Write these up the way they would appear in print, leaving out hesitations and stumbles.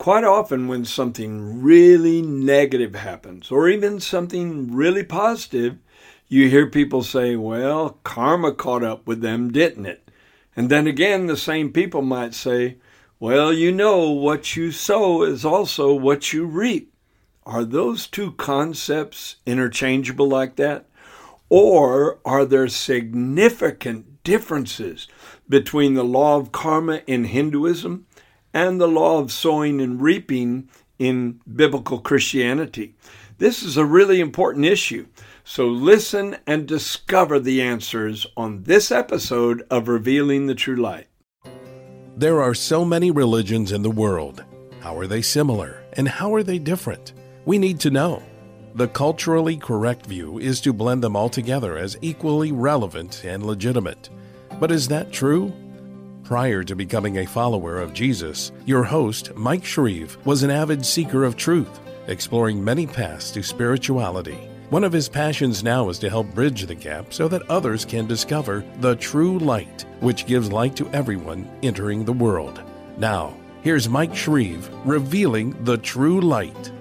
Quite often when something really negative happens, or even something really positive, you hear people say, well, karma caught up with them, didn't it? And then again, the same people might say, well, you know, what you sow is also what you reap. Are those two concepts interchangeable like that? Or are there significant differences between the law of karma in Hinduism and the law of sowing and reaping in biblical Christianity? This is a really important issue. So listen and discover the answers on this episode of Revealing the True Light. There are so many religions in the world. How are they similar and how are they different? We need to know. The culturally correct view is to blend them all together as equally relevant and legitimate. But is that true? Prior to becoming a follower of Jesus, your host, Mike Shreve, was an avid seeker of truth, exploring many paths to spirituality. One of his passions now is to help bridge the gap so that others can discover the true light, which gives light to everyone entering the world. Now, here's Mike Shreve revealing the true light.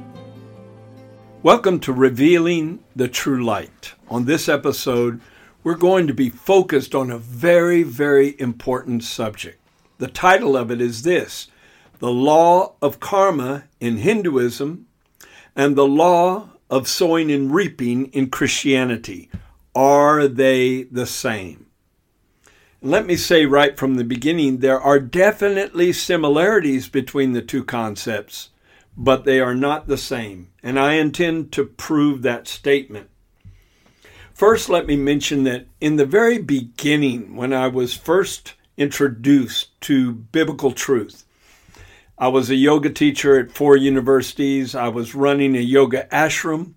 Welcome to Revealing the True Light. On this episode, we're going to be focused on a very, very important subject. The title of it is this: The Law of Karma in Hinduism and the Law of Sowing and Reaping in Christianity. Are they the same? Let me say right from the beginning, there are definitely similarities between the two concepts, but they are not the same, and I intend to prove that statement. First, let me mention that in the very beginning, when I was first introduced to biblical truth, I was a yoga teacher at 4 universities. I was running a yoga ashram.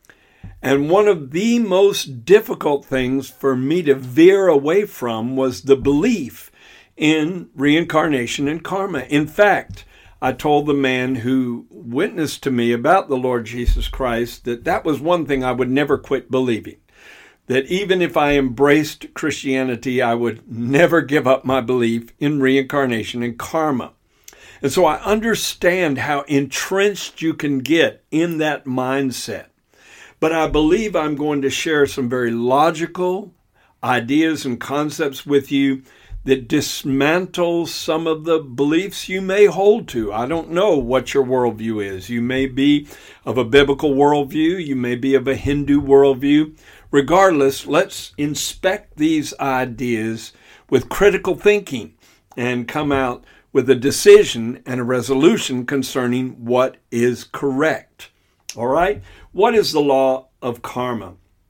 And one of the most difficult things for me to veer away from was the belief in reincarnation and karma. In fact, I told the man who witnessed to me about the Lord Jesus Christ that was one thing I would never quit believing. That even if I embraced Christianity, I would never give up my belief in reincarnation and karma. And so I understand how entrenched you can get in that mindset. But I believe I'm going to share some very logical ideas and concepts with you that dismantle some of the beliefs you may hold to. I don't know what your worldview is. You may be of a biblical worldview. You may be of a Hindu worldview. Regardless, let's inspect these ideas with critical thinking and come out with a decision and a resolution concerning what is correct. All right? What is the law of karma?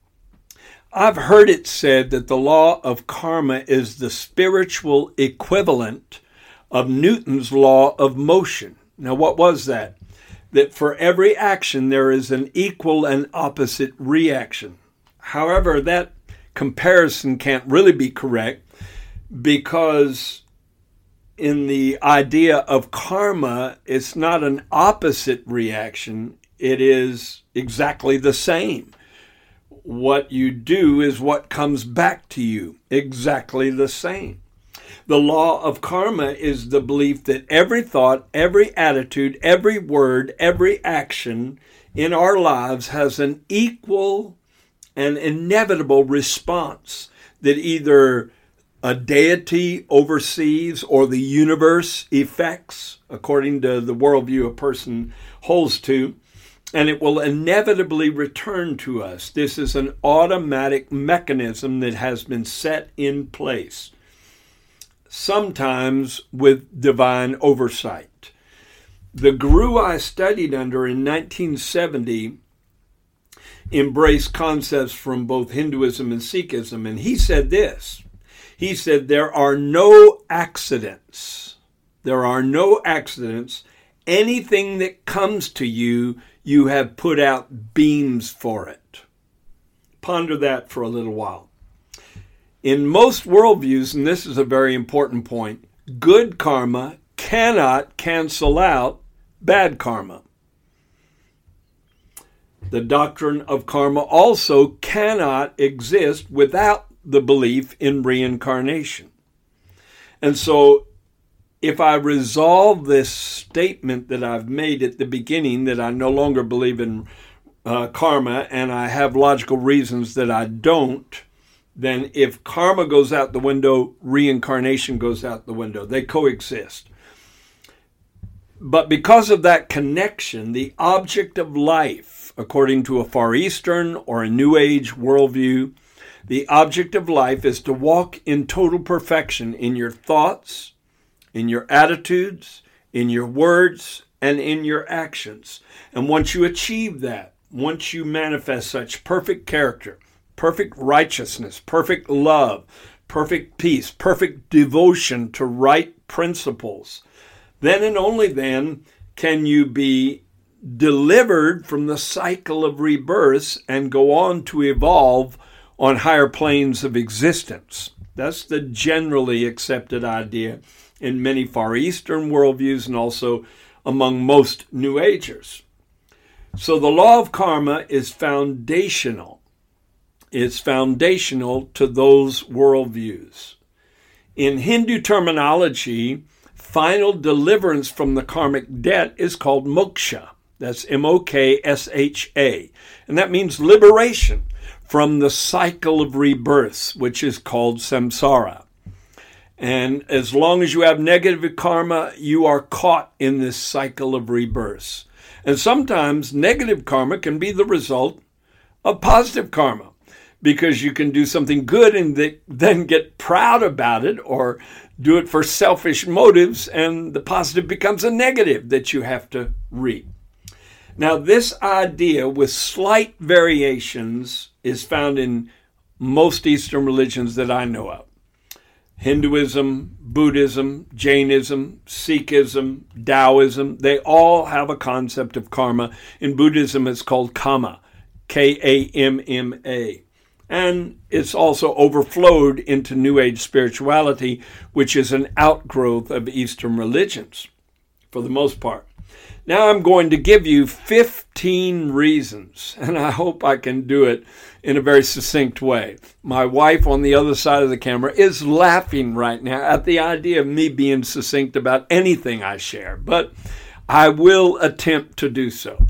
I've heard it said that the law of karma is the spiritual equivalent of Newton's law of motion. Now, what was that? That for every action there is an equal and opposite reaction. However, that comparison can't really be correct because in the idea of karma, it's not an opposite reaction. It is exactly the same. What you do is what comes back to you, exactly the same. The law of karma is the belief that every thought, every attitude, every word, every action in our lives has an equal and inevitable response that either a deity oversees or the universe effects, according to the worldview a person holds to, and it will inevitably return to us. This is an automatic mechanism that has been set in place, sometimes with divine oversight. The guru I studied under in 1970 embraced concepts from both Hinduism and Sikhism, and he said this. He said, there are no accidents. There are no accidents. Anything that comes to you, you have put out beams for it. Ponder that for a little while. In most worldviews, and this is a very important point, good karma cannot cancel out bad karma. The doctrine of karma also cannot exist without the belief in reincarnation. And so if I resolve this statement that I've made at the beginning, that I no longer believe in karma, and I have logical reasons that I don't, then if karma goes out the window, reincarnation goes out the window. They coexist. But because of that connection, the object of life, according to a Far Eastern or a New Age worldview, the object of life is to walk in total perfection in your thoughts, in your attitudes, in your words, and in your actions. And once you achieve that, once you manifest such perfect character, perfect righteousness, perfect love, perfect peace, perfect devotion to right principles, then and only then can you be delivered from the cycle of rebirths and go on to evolve on higher planes of existence. That's the generally accepted idea in many Far Eastern worldviews and also among most New Agers. So the law of karma is foundational. It's foundational to those worldviews. In Hindu terminology, final deliverance from the karmic debt is called moksha. That's M-O-K-S-H-A. And that means liberation from the cycle of rebirths, which is called samsara. And as long as you have negative karma, you are caught in this cycle of rebirths. And sometimes negative karma can be the result of positive karma, because you can do something good and then get proud about it or do it for selfish motives, and the positive becomes a negative that you have to reap. Now, this idea, with slight variations, is found in most Eastern religions that I know of. Hinduism, Buddhism, Jainism, Sikhism, Taoism, they all have a concept of karma. In Buddhism, it's called Kamma, K-A-M-M-A. And it's also overflowed into New Age spirituality, which is an outgrowth of Eastern religions, for the most part. Now I'm going to give you 15 reasons, and I hope I can do it in a very succinct way. My wife on the other side of the camera is laughing right now at the idea of me being succinct about anything I share, but I will attempt to do so.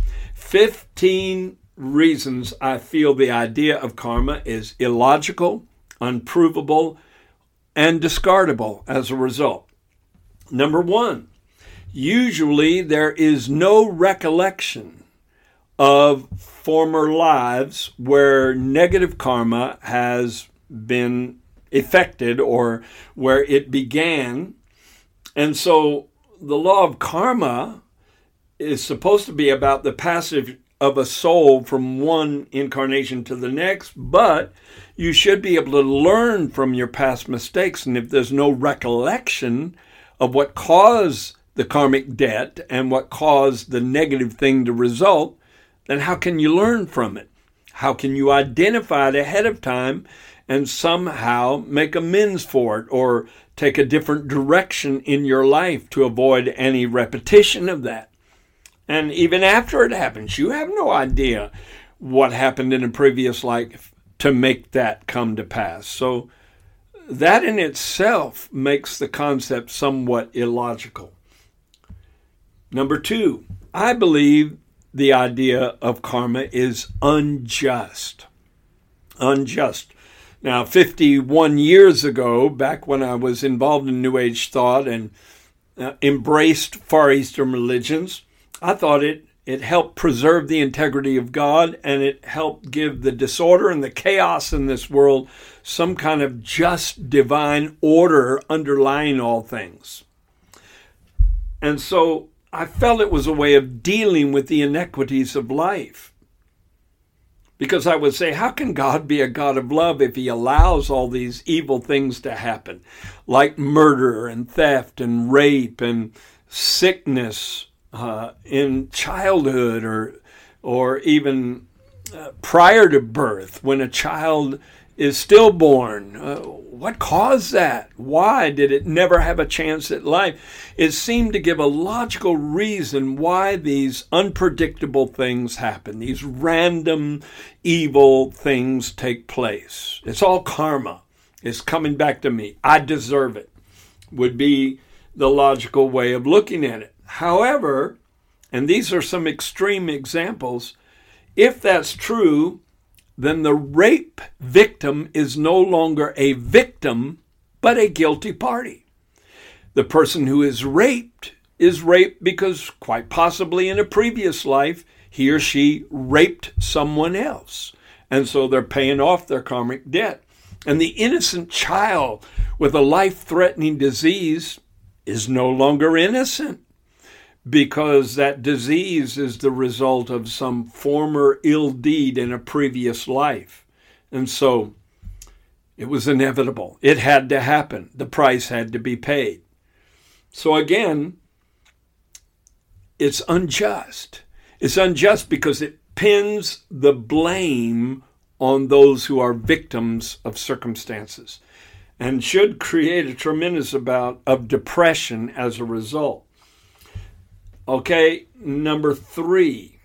15 reasons I feel the idea of karma is illogical, unprovable, and discardable as a result. Number one, usually there is no recollection of former lives where negative karma has been effected or where it began. And so the law of karma is supposed to be about the passage of a soul from one incarnation to the next, but you should be able to learn from your past mistakes. And if there's no recollection of what caused the karmic debt and what caused the negative thing to result, then how can you learn from it? How can you identify it ahead of time and somehow make amends for it or take a different direction in your life to avoid any repetition of that? And even after it happens, you have no idea what happened in a previous life to make that come to pass. So that in itself makes the concept somewhat illogical. Number two, I believe the idea of karma is unjust. Unjust. Now, 51 years ago, back when I was involved in New Age thought and embraced Far Eastern religions, I thought it helped preserve the integrity of God, and it helped give the disorder and the chaos in this world some kind of just divine order underlying all things. And so I felt it was a way of dealing with the inequities of life. Because I would say, how can God be a God of love if he allows all these evil things to happen, like murder and theft and rape and sickness in childhood or even prior to birth, when a child is stillborn? What caused that? Why did it never have a chance at life? It seemed to give a logical reason why these unpredictable things happen, these random evil things take place. It's all karma. It's coming back to me. I deserve it, would be the logical way of looking at it. However, and these are some extreme examples, if that's true, then the rape victim is no longer a victim, but a guilty party. The person who is raped because quite possibly in a previous life, he or she raped someone else. And so they're paying off their karmic debt. And the innocent child with a life-threatening disease is no longer innocent, because that disease is the result of some former ill deed in a previous life. And so it was inevitable. It had to happen. The price had to be paid. So again, it's unjust. It's unjust because it pins the blame on those who are victims of circumstances and should create a tremendous amount of depression as a result. Okay, number 3,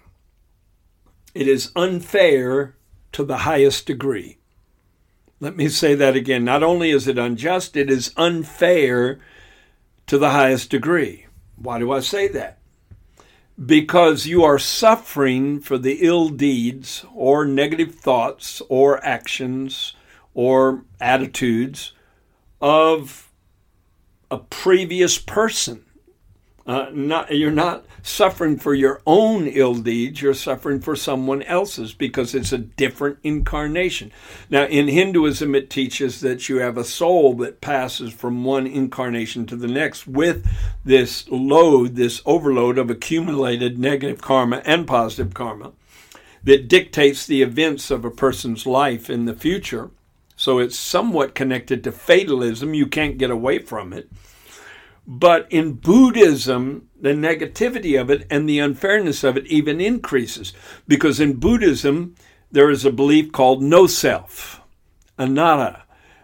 it is unfair to the highest degree. Let me say that again. Not only is it unjust, it is unfair to the highest degree. Why do I say that? Because you are suffering for the ill deeds or negative thoughts or actions or attitudes of a previous person. You're not suffering for your own ill deeds, you're suffering for someone else's, because it's a different incarnation. Now, in Hinduism, it teaches that you have a soul that passes from one incarnation to the next with this overload of accumulated negative karma and positive karma that dictates the events of a person's life in the future. So it's somewhat connected to fatalism. You can't get away from it. But in Buddhism, the negativity of it and the unfairness of it even increases. Because in Buddhism, there is a belief called no self, anatta,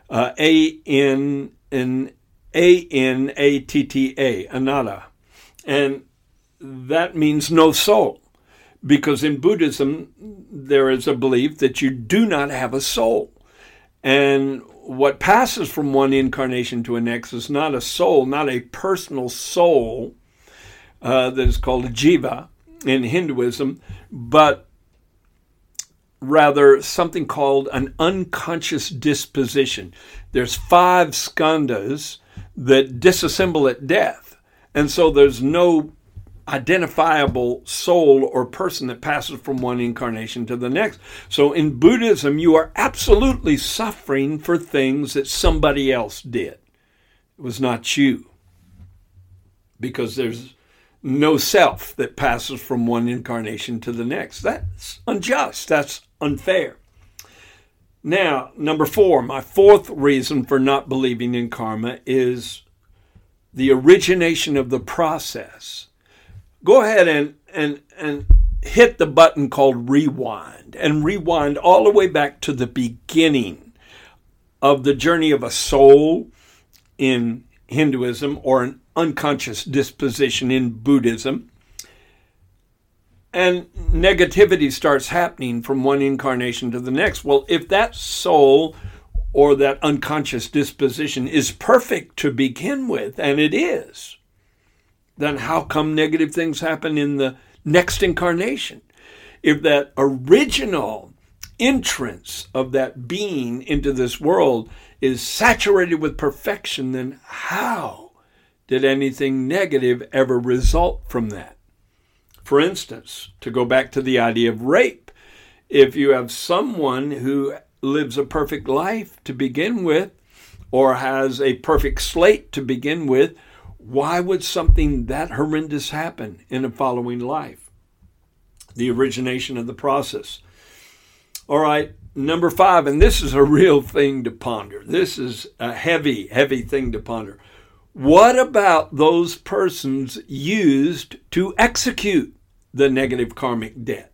A-N-A-T-T-A, anatta. And that means no soul. Because in Buddhism, there is a belief that you do not have a soul. And what passes from one incarnation to the next is not a soul, not a personal soul that is called a jiva in Hinduism, but rather something called an unconscious disposition. There's 5 skandhas that disassemble at death, and so there's no identifiable soul or person that passes from one incarnation to the next. So in Buddhism, you are absolutely suffering for things that somebody else did. It was not you, because there's no self that passes from one incarnation to the next. That's unjust. That's unfair. Now, number 4, my 4th reason for not believing in karma is the origination of the process. Go ahead and hit the button called rewind, and rewind all the way back to the beginning of the journey of a soul in Hinduism, or an unconscious disposition in Buddhism. And negativity starts happening from one incarnation to the next. Well, if that soul or that unconscious disposition is perfect to begin with, and it is, then how come negative things happen in the next incarnation? If that original entrance of that being into this world is saturated with perfection, then how did anything negative ever result from that? For instance, to go back to the idea of rape, if you have someone who lives a perfect life to begin with, or has a perfect slate to begin with, why would something that horrendous happen in a following life? The origination of the process. All right, number 5, and this is a real thing to ponder. This is a heavy, heavy thing to ponder. What about those persons used to execute the negative karmic debt?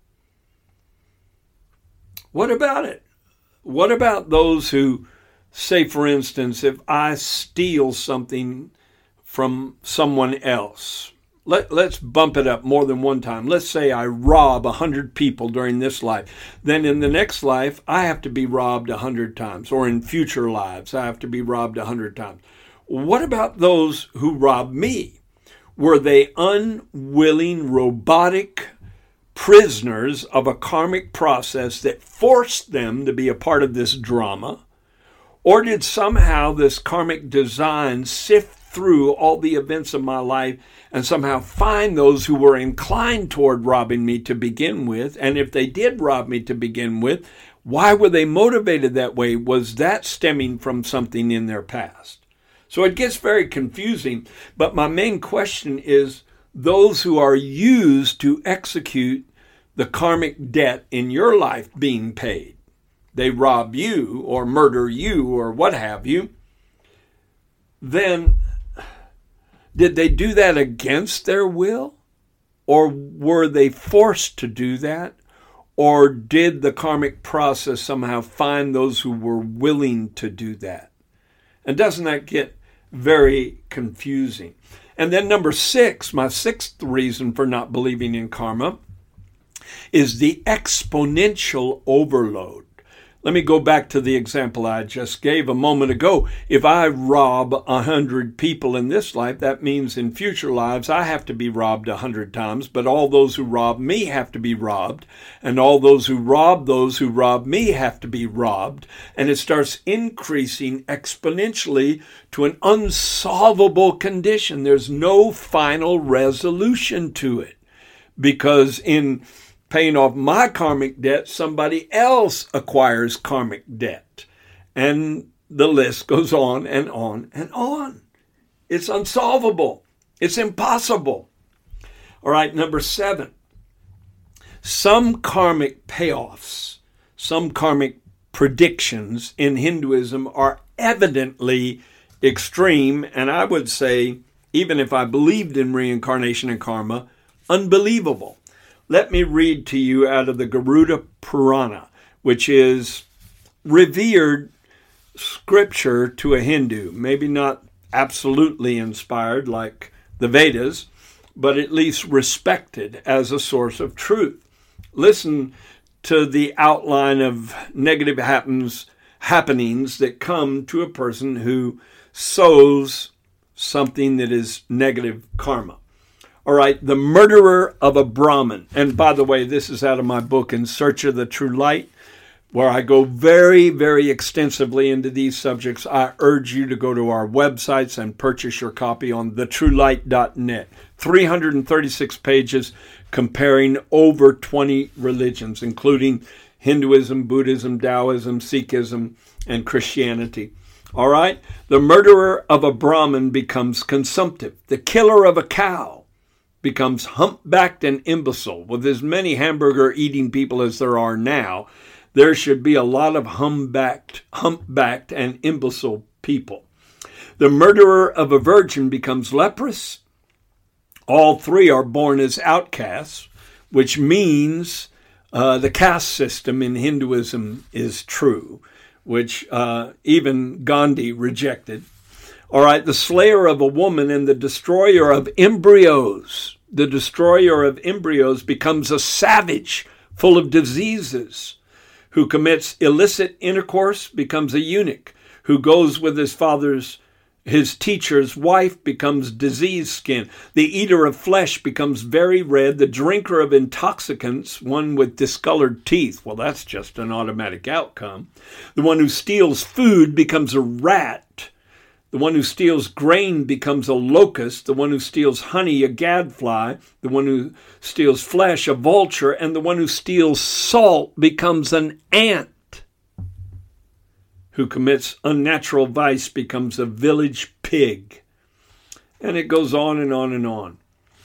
What about it? What about those who say, for instance, if I steal something from someone else, let's bump it up more than one time. Let's say I rob 100 people during this life. Then in the next life, I have to be robbed 100 times. Or in future lives, I have to be robbed 100 times. What about those who robbed me? Were they unwilling, robotic prisoners of a karmic process that forced them to be a part of this drama? Or did somehow this karmic design sift through all the events of my life and somehow find those who were inclined toward robbing me to begin with? And if they did rob me to begin with, why were they motivated that way? Was that stemming from something in their past? So it gets very confusing. But my main question is, those who are used to execute the karmic debt in your life being paid, they rob you or murder you or what have you, then did they do that against their will? Or were they forced to do that? Or did the karmic process somehow find those who were willing to do that? And doesn't that get very confusing? And then number 6, my 6th reason for not believing in karma, is the exponential overload. Let me go back to the example I just gave a moment ago. If I rob 100 people in this life, that means in future lives I have to be robbed 100 times, but all those who rob me have to be robbed, and all those who rob me have to be robbed, and it starts increasing exponentially to an unsolvable condition. There's no final resolution to it, because in paying off my karmic debt, somebody else acquires karmic debt. And the list goes on and on and on. It's unsolvable. It's impossible. All right, number 7. Some karmic payoffs, some karmic predictions in Hinduism are evidently extreme, and I would say, even if I believed in reincarnation and karma, unbelievable. Let me read to you out of the Garuda Purana, which is revered scripture to a Hindu. Maybe not absolutely inspired like the Vedas, but at least respected as a source of truth. Listen to the outline of negative happenings that come to a person who sows something that is negative karma. All right, the murderer of a Brahmin. And by the way, this is out of my book, In Search of the True Light, where I go very, very extensively into these subjects. I urge you to go to our websites and purchase your copy on thetruelight.net. 336 pages comparing over 20 religions, including Hinduism, Buddhism, Taoism, Sikhism, and Christianity. All right, the murderer of a Brahmin becomes consumptive. The killer of a cow becomes humpbacked and imbecile. With as many hamburger-eating people as there are now, there should be a lot of humpbacked and imbecile people. The murderer of a virgin becomes leprous. All 3 are born as outcasts, which means the caste system in Hinduism is true, which even Gandhi rejected. All right, the slayer of a woman and the destroyer of embryos. The destroyer of embryos becomes a savage full of diseases. Who commits illicit intercourse becomes a eunuch. Who goes with his teacher's wife becomes diseased skin. The eater of flesh becomes very red. The drinker of intoxicants, one with discolored teeth. Well, that's just an automatic outcome. The one who steals food becomes a rat. The one who steals grain becomes a locust. The one who steals honey, a gadfly. The one who steals flesh, a vulture. And the one who steals salt becomes an ant. Who commits unnatural vice becomes a village pig. And it goes on and on and on.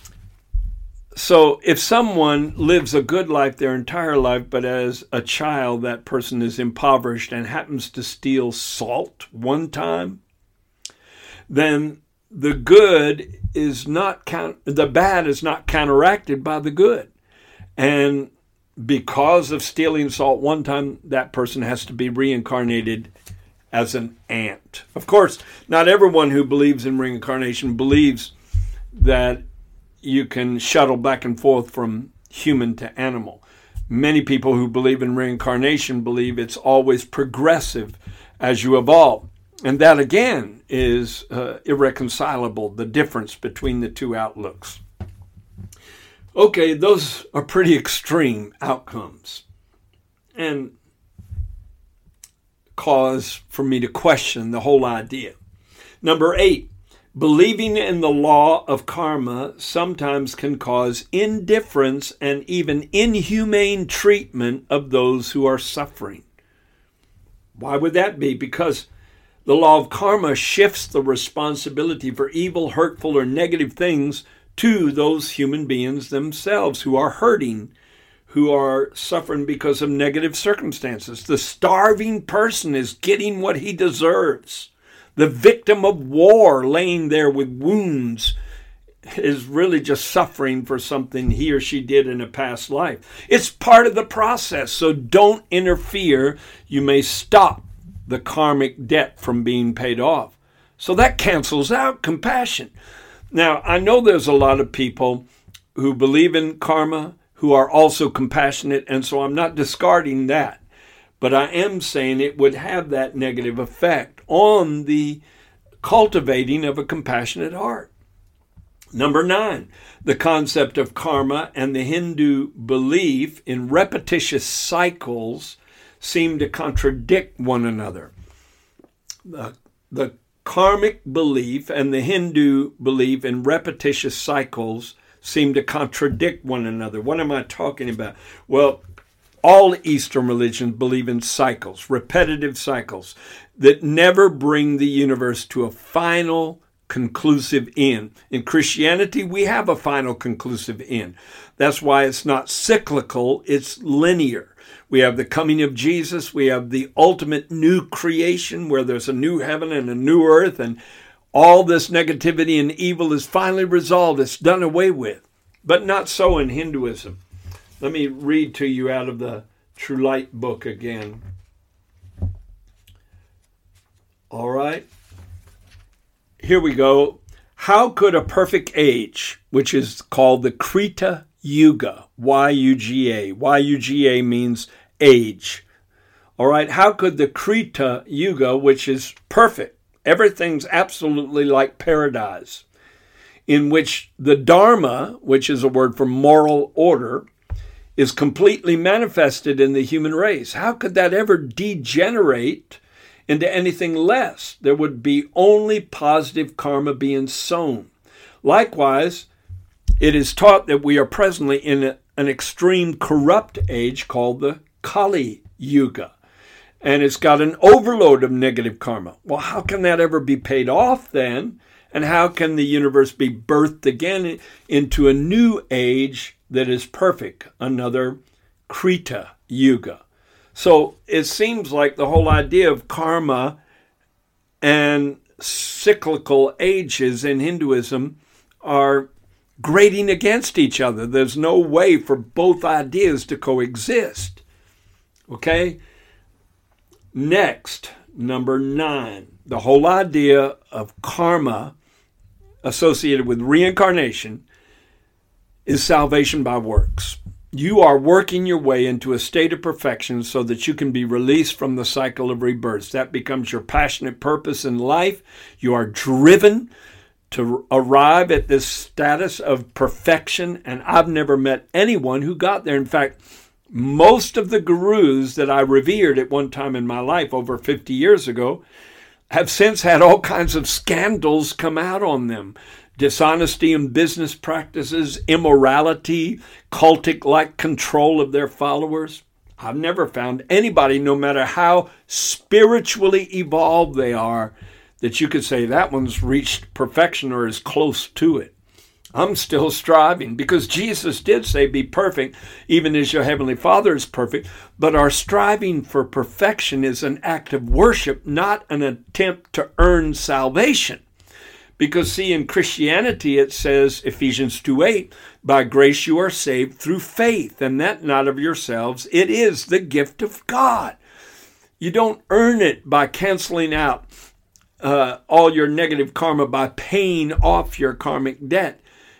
So if someone lives a good life their entire life, but as a child that person is impoverished and happens to steal salt one time, then the bad is not counteracted by the good. And because of stealing salt one time, that person has to be reincarnated as an ant. Of course, not everyone who believes in reincarnation believes that you can shuttle back and forth from human to animal. Many people who believe in reincarnation believe it's always progressive as you evolve. And that, again, is irreconcilable, the difference between the two outlooks. Okay, those are pretty extreme outcomes and cause for me to question the whole idea. Number 8, believing in the law of karma sometimes can cause indifference and even inhumane treatment of those who are suffering. Why would that be? Because the law of karma shifts the responsibility for evil, hurtful, or negative things to those human beings themselves who are hurting, who are suffering because of negative circumstances. The starving person is getting what he deserves. The victim of war laying there with wounds is really just suffering for something he or she did in a past life. It's part of the process, so don't interfere. You may stop the karmic debt from being paid off. So that cancels out compassion. Now, I know there's a lot of people who believe in karma who are also compassionate, and so I'm not discarding that. But I am saying it would have that negative effect on the cultivating of a compassionate heart. Number 9, the concept of karma and the Hindu belief in repetitious cycles seem to contradict one another. The karmic belief and the Hindu belief in repetitious cycles seem to contradict one another. What am I talking about? Well, all Eastern religions believe in cycles, repetitive cycles, that never bring the universe to a final conclusive end. In Christianity, we have a final conclusive end. That's why it's not cyclical, it's linear. We have the coming of Jesus. We have the ultimate new creation where there's a new heaven and a new earth, and all this negativity and evil is finally resolved. It's done away with. But not so in Hinduism. Let me read to you out of the True Light book again. All right. Here we go. How could a perfect age, which is called the Krita Yuga, Y-U-G-A. Y-U-G-A means age. All right. How could the Krita Yuga, which is perfect, everything's absolutely like paradise, in which the Dharma, which is a word for moral order, is completely manifested in the human race. How could that ever degenerate into anything less? There would be only positive karma being sown. Likewise, it is taught that we are presently in an extreme corrupt age called the Kali Yuga. And it's got an overload of negative karma. Well, how can that ever be paid off then? And how can the universe be birthed again into a new age that is perfect? Another Krita Yuga. So it seems like the whole idea of karma and cyclical ages in Hinduism are grating against each other. There's no way for both ideas to coexist. Okay? Next, number 9, the whole idea of karma associated with reincarnation is salvation by works. You are working your way into a state of perfection so that you can be released from the cycle of rebirths. That becomes your passionate purpose in life. You are driven to arrive at this status of perfection, and I've never met anyone who got there. In fact, most of the gurus that I revered at one time in my life over 50 years ago have since had all kinds of scandals come out on them. Dishonesty in business practices, immorality, cultic-like control of their followers. I've never found anybody, no matter how spiritually evolved they are, that you could say that one's reached perfection or is close to it. I'm still striving because Jesus did say, be perfect, even as your heavenly Father is perfect. But our striving for perfection is an act of worship, not an attempt to earn salvation. Because, see, in Christianity it says, Ephesians 2:8, by grace you are saved through faith, and that not of yourselves. It is the gift of God. You don't earn it by canceling out all your negative karma, by paying off your karmic debt.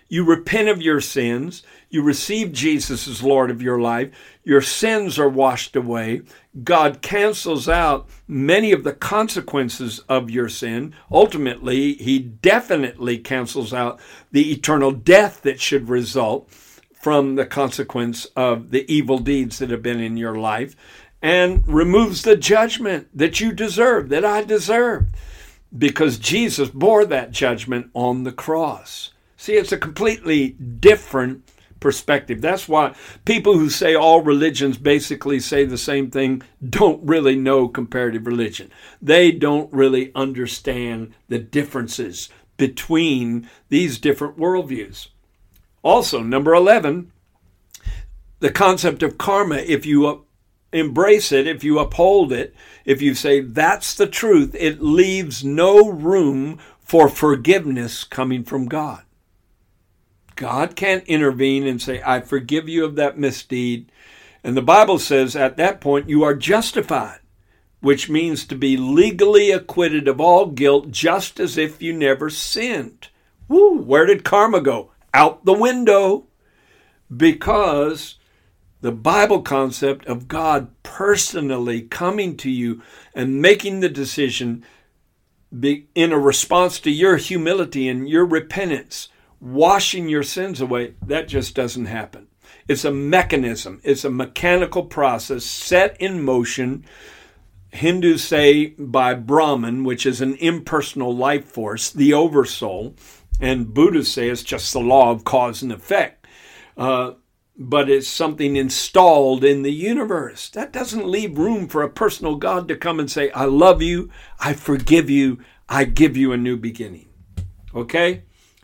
You repent of your sins. You receive Jesus as Lord of your life. Your sins are washed away. God cancels out many of the consequences of your sin. Ultimately, he definitely cancels out the eternal death that should result from the consequence of the evil deeds that have been in your life, and removes the judgment that you deserve, that I deserve, because Jesus bore that judgment on the cross. See, it's a completely different perspective. That's why people who say all religions basically say the same thing don't really know comparative religion. They don't really understand the differences between these different worldviews. Also, number 11, the concept of karma, if you embrace it, if you uphold it, if you say that's the truth, it leaves no room for forgiveness coming from God. God can't intervene and say, I forgive you of that misdeed. And the Bible says at that point you are justified, which means to be legally acquitted of all guilt, just as if you never sinned. Woo, where did karma go? Out the window. Because the Bible concept of God personally coming to you and making the decision in a response to your humility and your repentance, washing your sins away, that just doesn't happen. It's a mechanism. It's a mechanical process set in motion. Hindus say by Brahman, which is an impersonal life force, the oversoul, and Buddhists say it's just the law of cause and effect. But it's something installed in the universe. That doesn't leave room for a personal God to come and say, I love you, I forgive you, I give you a new beginning. Okay?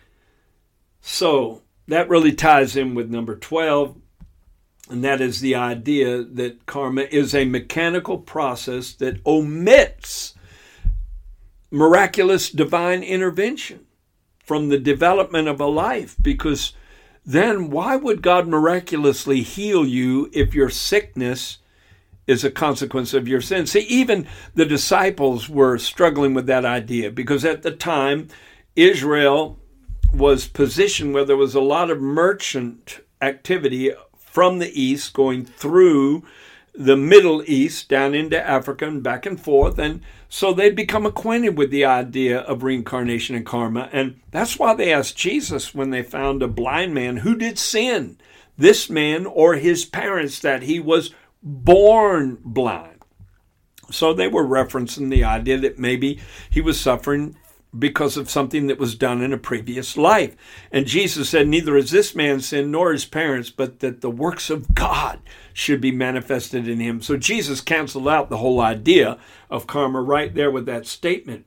So that really ties in with number 12, and that is the idea that karma is a mechanical process that omits miraculous divine intervention from the development of a life, because then why would God miraculously heal you if your sickness is a consequence of your sin? See, even the disciples were struggling with that idea, because at the time, Israel was positioned where there was a lot of merchant activity from the east going through the Middle East down into Africa and back and forth. And so they'd become acquainted with the idea of reincarnation and karma. And that's why they asked Jesus when they found a blind man, who did sin, this man or his parents, that he was born blind? So they were referencing the idea that maybe he was suffering because of something that was done in a previous life. And Jesus said, neither has this man sinned nor his parents, but that the works of God should be manifested in him. So Jesus canceled out the whole idea of karma right there with that statement.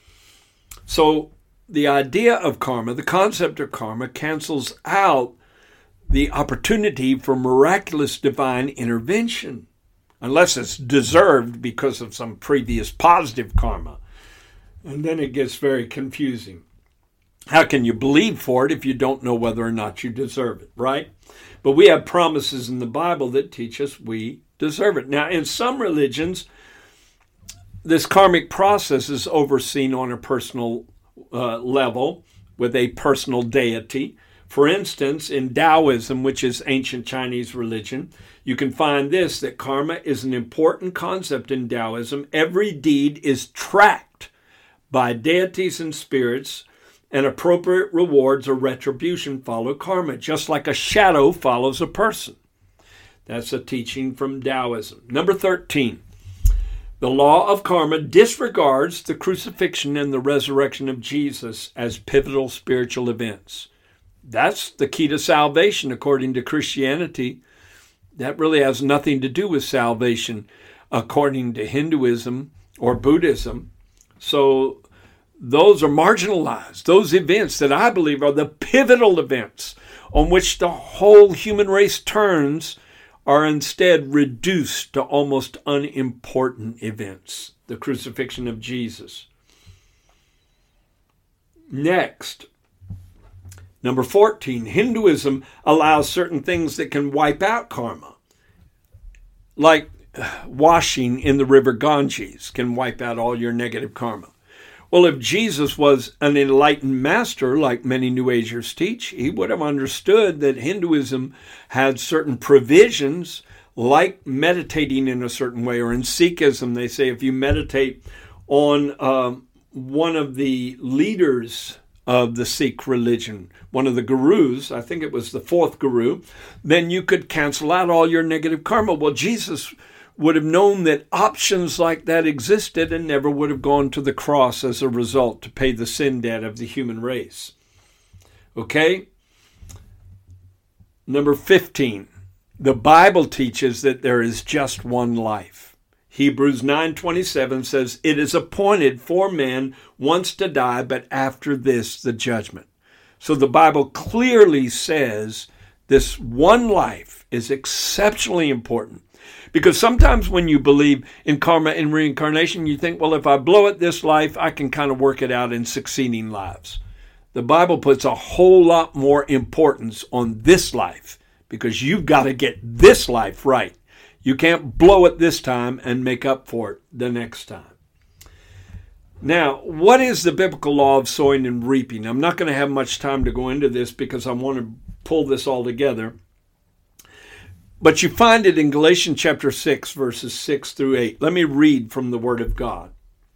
So the idea of karma, the concept of karma, cancels out the opportunity for miraculous divine intervention, unless it's deserved because of some previous positive karma. And then it gets very confusing. How can you believe for it if you don't know whether or not you deserve it, right? But we have promises in the Bible that teach us we deserve it. Now, in some religions, this karmic process is overseen on a personal level with a personal deity. For instance, in Taoism, which is ancient Chinese religion, you can find this, that karma is an important concept in Taoism. Every deed is tracked by deities and spirits, and appropriate rewards or retribution follow karma, just like a shadow follows a person. That's a teaching from Taoism. Number 13, the law of karma disregards the crucifixion and the resurrection of Jesus as pivotal spiritual events. That's the key to salvation, according to Christianity. That really has nothing to do with salvation, according to Hinduism or Buddhism. So those are marginalized. Those events that I believe are the pivotal events on which the whole human race turns are instead reduced to almost unimportant events. The crucifixion of Jesus. Next, number 14, Hinduism allows certain things that can wipe out karma, like washing in the river Ganges can wipe out all your negative karma. Well, if Jesus was an enlightened master, like many New Agers teach, he would have understood that Hinduism had certain provisions, like meditating in a certain way, or in Sikhism, they say if you meditate on one of the leaders of the Sikh religion, one of the gurus, I think it was the fourth guru, then you could cancel out all your negative karma. Well, Jesus would have known that options like that existed and never would have gone to the cross as a result to pay the sin debt of the human race. Okay? Number 15. The Bible teaches that there is just one life. Hebrews 9:27 says, "It is appointed for man once to die, but after this the judgment." So the Bible clearly says this one life is exceptionally important. Because sometimes when you believe in karma and reincarnation, you think, well, if I blow it this life, I can kind of work it out in succeeding lives. The Bible puts a whole lot more importance on this life because you've got to get this life right. You can't blow it this time and make up for it the next time. Now, what is the biblical law of sowing and reaping? I'm not going to have much time to go into this because I want to pull this all together. But you find it in Galatians chapter 6, verses 6 through 8. Let me read from the Word of God.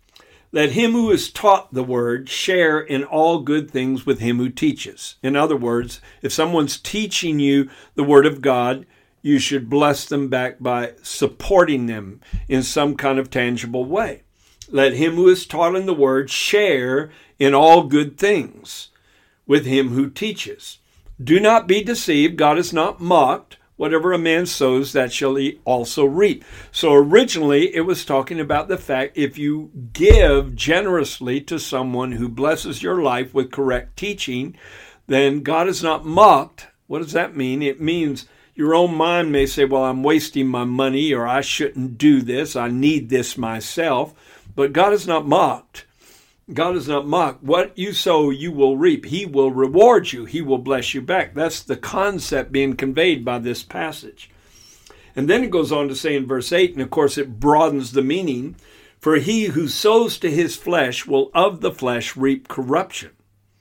"Let him who is taught the Word share in all good things with him who teaches." In other words, if someone's teaching you the Word of God, you should bless them back by supporting them in some kind of tangible way. "Let him who is taught in the Word share in all good things with him who teaches. Do not be deceived, God is not mocked. Whatever a man sows, that shall he also reap." So originally it was talking about the fact if you give generously to someone who blesses your life with correct teaching, then God is not mocked. What does that mean? It means your own mind may say, well, I'm wasting my money, or I shouldn't do this. I need this myself. But God is not mocked. God is not mocked. What you sow, you will reap. He will reward you. He will bless you back. That's the concept being conveyed by this passage. And then it goes on to say in verse 8, and of course it broadens the meaning, "For he who sows to his flesh will of the flesh reap corruption.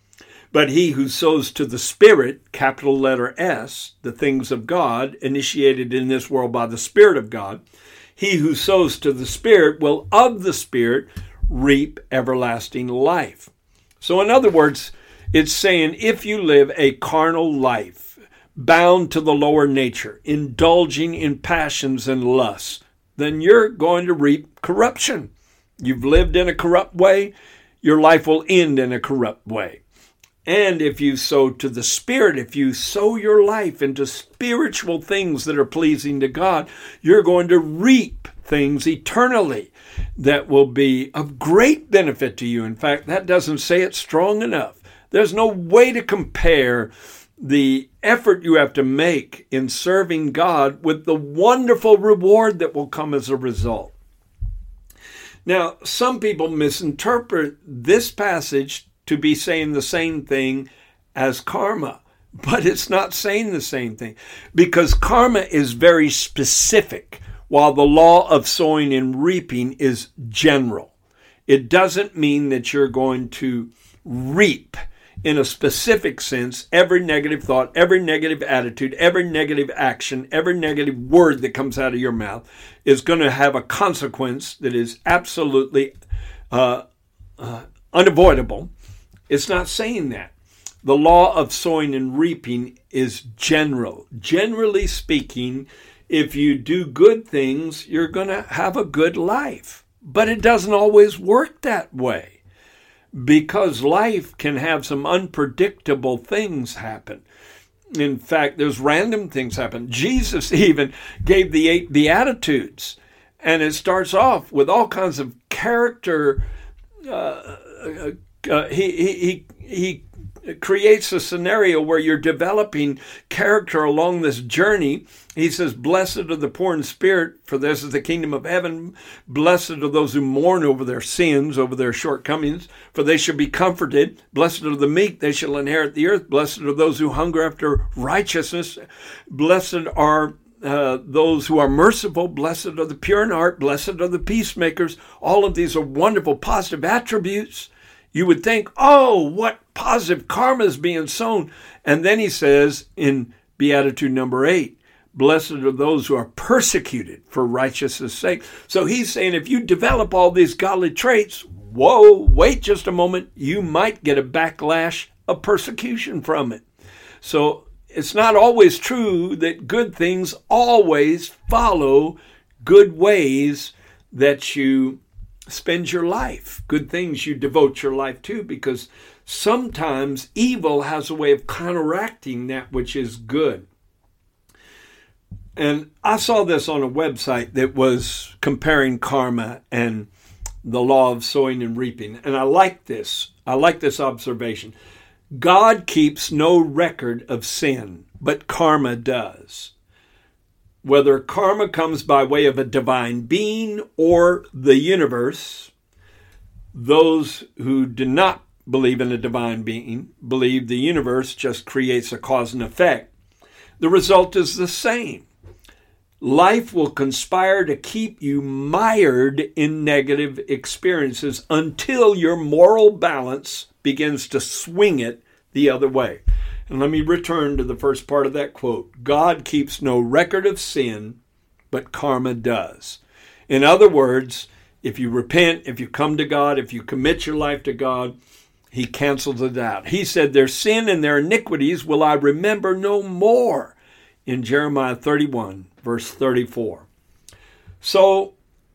But he who sows to the Spirit," capital letter S, the things of God, initiated in this world by the Spirit of God, "he who sows to the Spirit will of the Spirit reap everlasting life." So in other words, it's saying if you live a carnal life, bound to the lower nature, indulging in passions and lusts, then you're going to reap corruption. You've lived in a corrupt way, your life will end in a corrupt way. And if you sow to the Spirit, if you sow your life into spiritual things that are pleasing to God, you're going to reap things eternally that will be of great benefit to you. In fact, that doesn't say it strong enough. There's no way to compare the effort you have to make in serving God with the wonderful reward that will come as a result. Now, some people misinterpret this passage to be saying the same thing as karma, but it's not saying the same thing because karma is very specific, while the law of sowing and reaping is general. It doesn't mean that you're going to reap in a specific sense every negative thought, every negative attitude, every negative action, every negative word that comes out of your mouth is going to have a consequence that is absolutely unavoidable. It's not saying that. The law of sowing and reaping is general. Generally speaking, if you do good things, you're going to have a good life. But it doesn't always work that way because life can have some unpredictable things happen. In fact, there's random things happen. Jesus even gave the 8 Beatitudes, and it starts off with all kinds of character. He creates a scenario where you're developing character along this journey. He says, "Blessed are the poor in spirit, for this is the kingdom of heaven. Blessed are those who mourn over their sins, over their shortcomings, for they shall be comforted. Blessed are the meek, they shall inherit the earth. Blessed are those who hunger after righteousness. Blessed are those who are merciful. Blessed are the pure in heart. Blessed are the peacemakers." All of these are wonderful positive attributes You would think, oh, what positive karma is being sown. And then he says in Beatitude number 8, blessed are those who are persecuted for righteousness' sake. So he's saying if you develop all these godly traits, whoa, wait just a moment, you might get a backlash of persecution from it. So it's not always true that good things always follow good ways that you spend your life, good things you devote your life to, because sometimes evil has a way of counteracting that which is good. And I saw this on a website that was comparing karma and the law of sowing and reaping. And I like this. I like this observation. God keeps no record of sin, but karma does. Whether karma comes by way of a divine being or the universe, those who do not believe in a divine being believe the universe just creates a cause and effect. The result is the same. Life will conspire to keep you mired in negative experiences until your moral balance begins to swing it the other way. And let me return to the first part of that quote. God keeps no record of sin, but karma does. In other words, if you repent, if you come to God, if you commit your life to God, he cancels it out. He said, their sin and their iniquities will I remember no more, in Jeremiah 31, verse 34. So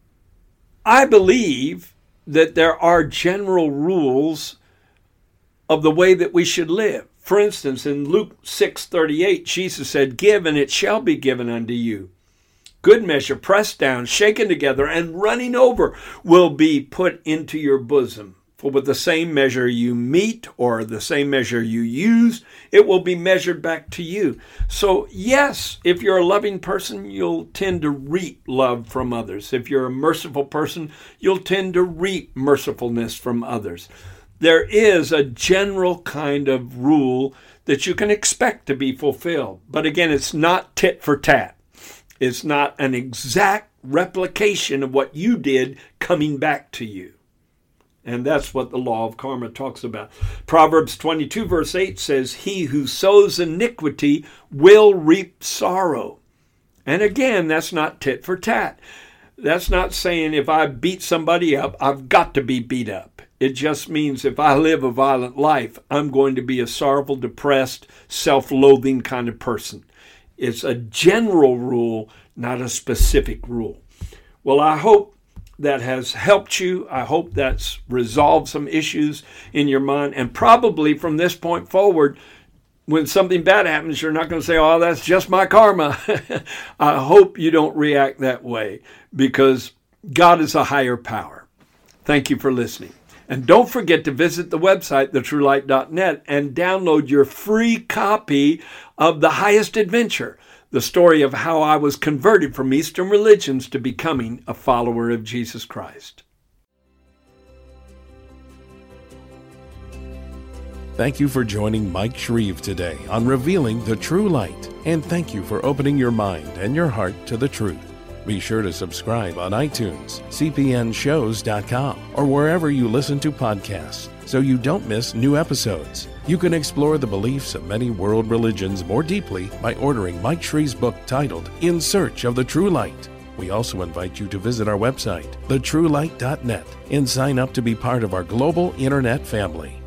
I believe that there are general rules of the way that we should live. For instance, in Luke 6:38, Jesus said, give and it shall be given unto you. Good measure, pressed down, shaken together, and running over will be put into your bosom. For with the same measure you meet, or the same measure you use, it will be measured back to you. So yes, if you're a loving person, you'll tend to reap love from others. If you're a merciful person, you'll tend to reap mercifulness from others. There is a general kind of rule that you can expect to be fulfilled. But again, it's not tit for tat. It's not an exact replication of what you did coming back to you. And that's what the law of karma talks about. Proverbs 22 verse 8 says, he who sows iniquity will reap sorrow. And again, that's not tit for tat. That's not saying if I beat somebody up, I've got to be beat up. It just means if I live a violent life, I'm going to be a sorrowful, depressed, self-loathing kind of person. It's a general rule, not a specific rule. Well, I hope that has helped you. I hope that's resolved some issues in your mind. And probably from this point forward, when something bad happens, you're not going to say, oh, that's just my karma. I hope you don't react that way, because God is a higher power. Thank you for listening. And don't forget to visit the website, thetruelight.net, and download your free copy of The Highest Adventure, the story of how I was converted from Eastern religions to becoming a follower of Jesus Christ. Thank you for joining Mike Shreve today on Revealing the True Light, and thank you for opening your mind and your heart to the truth. Be sure to subscribe on iTunes, cpnshows.com, or wherever you listen to podcasts so you don't miss new episodes. You can explore the beliefs of many world religions more deeply by ordering Mike Shreve's book titled In Search of the True Light. We also invite you to visit our website, thetruelight.net, and sign up to be part of our global internet family.